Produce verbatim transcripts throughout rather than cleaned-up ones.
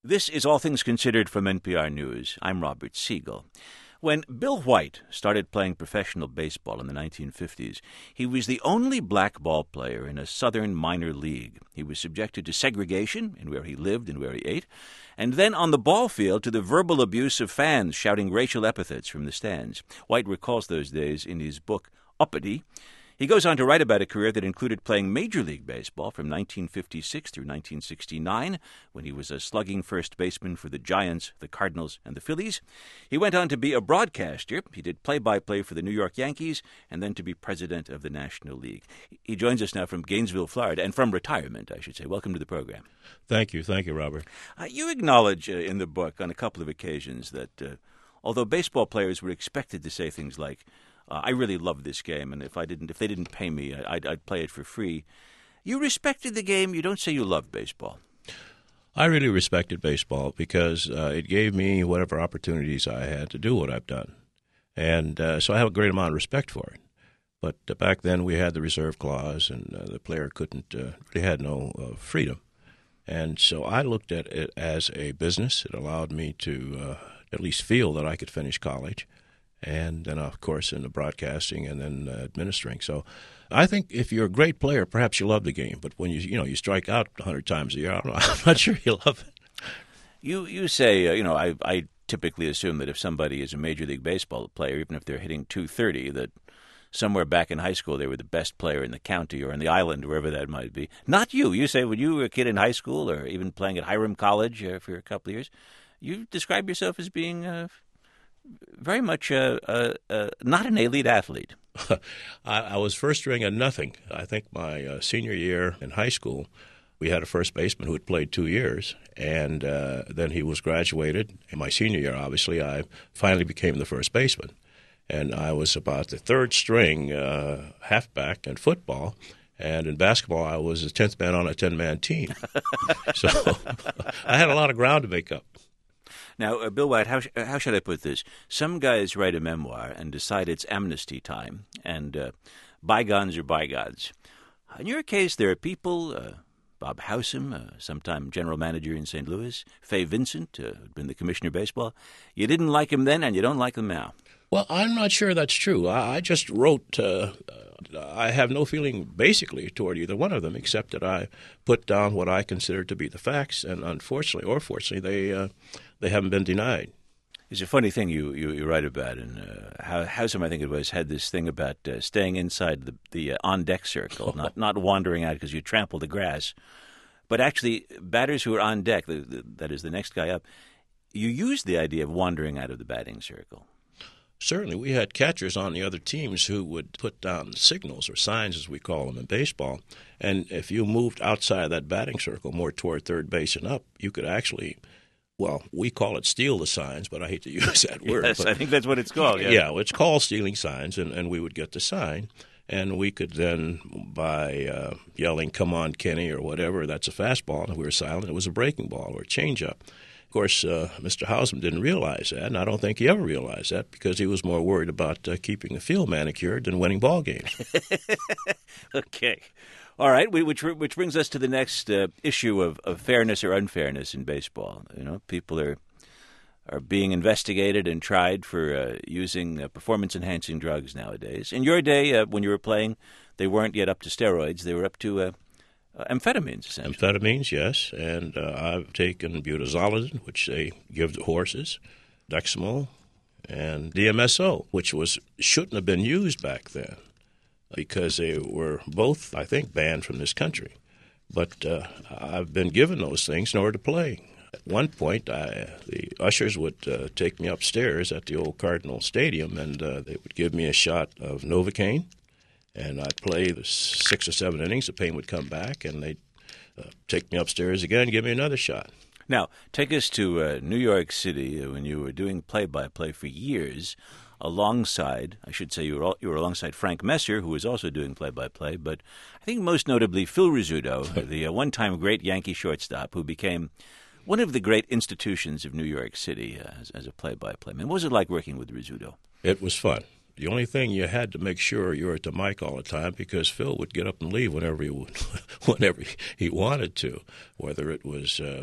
This is All Things Considered from N P R News. I'm Robert Siegel. When Bill White started playing professional baseball in the nineteen fifties, he was the only black ball player in a southern minor league. He was subjected to segregation in where he lived and where he ate, and then on the ball field to the verbal abuse of fans shouting racial epithets from the stands. White recalls those days in his book, Uppity. He goes on to write about a career that included playing Major League Baseball from nineteen fifty-six through nineteen sixty-nine, when he was a slugging first baseman for the Giants, the Cardinals, and the Phillies. He went on to be a broadcaster. He did play-by-play for the New York Yankees, and then to be president of the National League. He joins us now from Gainesville, Florida, and from retirement, I should say. Welcome to the program. Thank you. Thank you, Robert. Uh, you acknowledge uh, in the book on a couple of occasions that uh, although baseball players were expected to say things like, Uh, I really love this game, and if I didn't, if they didn't pay me, I'd, I'd play it for free. You respected the game. You don't say you love baseball. I really respected baseball because uh, it gave me whatever opportunities I had to do what I've done, and uh, so I have a great amount of respect for it. But uh, back then we had the reserve clause, and uh, the player couldn't, uh, really had no uh, freedom, and so I looked at it as a business. It allowed me to uh, at least feel that I could finish college. And then, of course, in the broadcasting and then uh, administering. So I think if you're a great player, perhaps you love the game. But when you you know you strike out a hundred times a year, I don't know, I'm not sure you love it. You you say, uh, you know, I, I typically assume that if somebody is a Major League Baseball player, even if they're hitting two thirty, that somewhere back in high school they were the best player in the county or in the island, wherever that might be. Not you. You say when you were a kid in high school or even playing at Hiram College uh, for a couple of years, you describe yourself as being uh, very much uh, uh, uh, not an elite athlete. I, I was first string at nothing. I think my uh, senior year in high school, we had a first baseman who had played two years, and uh, then he was graduated. In my senior year, obviously, I finally became the first baseman. And I was about the third string uh, halfback in football. And in basketball, I was the tenth man on a ten-man team. So I had a lot of ground to make up. Now, uh, Bill White, how, sh- how should I put this? Some guys write a memoir and decide it's amnesty time, and uh, bygones are bygones. In your case, there are people, uh, Bob Howsam, uh, sometime general manager in Saint Louis, Fay Vincent, uh, who'd been the commissioner of baseball. You didn't like him then, and you don't like him now. Well, I'm not sure that's true. I, I just wrote, uh, I have no feeling basically toward either one of them, except that I put down what I consider to be the facts, and unfortunately or fortunately, they uh, they haven't been denied. It's a funny thing you, you, you write about, and uh, how Howsam, I think it was, had this thing about uh, staying inside the, the uh, on-deck circle, oh. not not wandering out because you trample the grass, but actually batters who are on deck, the, the, that is the next guy up, you used the idea of wandering out of the batting circle. Certainly. We had catchers on the other teams who would put down signals or signs, as we call them in baseball. And if you moved outside that batting circle, more toward third base and up, you could actually, well, we call it steal the signs, but I hate to use that word. Yes, but, I think that's what it's called. Yeah, yeah it's called stealing signs, and, and we would get the sign. And we could then, by uh, yelling, "Come on, Kenny," or whatever, that's a fastball, and we were silent, it was a breaking ball or a changeup. Of course, uh, Mister Howsam didn't realize that, and I don't think he ever realized that because he was more worried about uh, keeping the field manicured than winning ball games. Okay. All right, we, which which brings us to the next uh, issue of, of fairness or unfairness in baseball. You know, people are are being investigated and tried for uh, using uh, performance-enhancing drugs nowadays. In your day, uh, when you were playing, they weren't yet up to steroids. They were up to uh, uh, amphetamines, essentially. Amphetamines, yes. And uh, I've taken butazolidine, which they give to horses, Dexamol, and D M S O, which was shouldn't have been used back then because they were both, I think, banned from this country. But uh, I've been given those things in order to play. At one point, I, the ushers would uh, take me upstairs at the old Cardinal Stadium, and uh, they would give me a shot of Novocaine, and I'd play the six or seven innings. The pain would come back, and they'd uh, take me upstairs again and give me another shot. Now, take us to uh, New York City when you were doing play-by-play for years alongside, I should say you were, all, you were alongside Frank Messer, who was also doing play-by-play, but I think most notably Phil Rizzuto, the uh, one-time great Yankee shortstop who became one of the great institutions of New York City uh, as, as a play-by-play man. What was it like working with Rizzuto? It was fun. The only thing you had to make sure you were at the mic all the time because Phil would get up and leave whenever he would, whenever he wanted to, whether it was uh,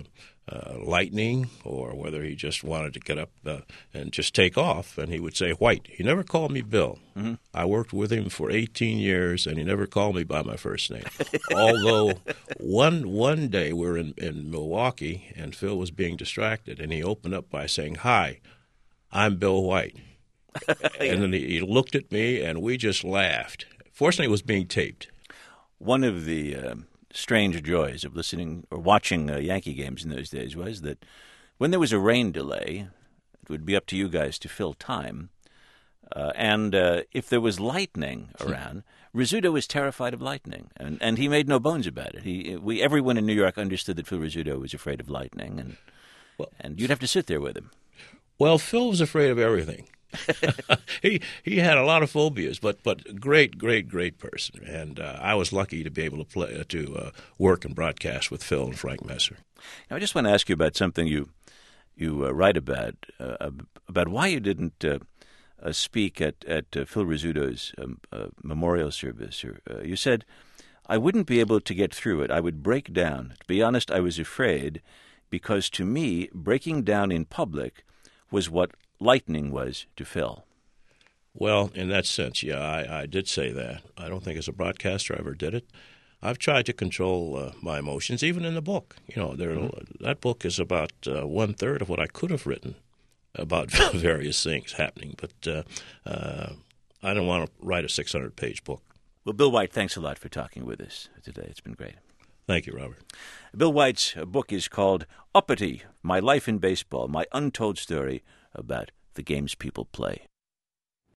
uh, lightning or whether he just wanted to get up uh, and just take off, and he would say White. He never called me Bill. Mm-hmm. I worked with him for eighteen years, and he never called me by my first name. Although one one day we were in, in Milwaukee, and Phil was being distracted, and he opened up by saying, "Hi, I'm Bill White." And then he, he looked at me, and we just laughed. Fortunately, it was being taped. One of the uh, strange joys of listening or watching uh, Yankee games in those days was that when there was a rain delay, it would be up to you guys to fill time. Uh, and uh, if there was lightning around, Rizzuto was terrified of lightning, and, and he made no bones about it. He, we, everyone in New York understood that Phil Rizzuto was afraid of lightning, and well, and you'd have to sit there with him. Well, Phil was afraid of everything. he he had a lot of phobias, but but great, great, great person, and uh, I was lucky to be able to play to uh, work and broadcast with Phil and Frank Messer. Now, I just want to ask you about something you you uh, write about uh, about why you didn't uh, uh, speak at at uh, Phil Rizzuto's um, uh, memorial service. Or, uh, you said, "I wouldn't be able to get through it. I would break down. To be honest, I was afraid because to me, breaking down in public was what lightning was to Phil." Well, in that sense, yeah, I, I did say that. I don't think as a broadcaster I ever did it. I've tried to control uh, my emotions, even in the book. You know, there, mm-hmm. that book is about uh, one third of what I could have written about various things happening. But uh, uh, I don't want to write a six hundred page book. Well, Bill White, thanks a lot for talking with us today. It's been great. Thank you, Robert. Bill White's book is called Uppity, My Life in Baseball, My Untold Story About the Games People Play.